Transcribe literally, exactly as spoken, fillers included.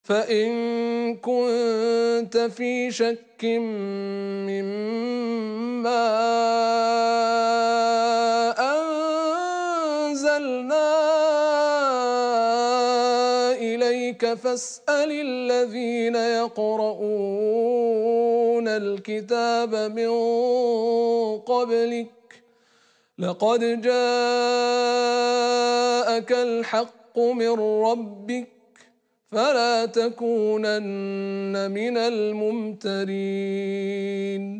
فإن كنت في شك مما أنزلنا إليك فاسأل الذين يقرؤون الكتاب من قبلك لقد جاءك الحق من ربك فلا تكونن من الممترين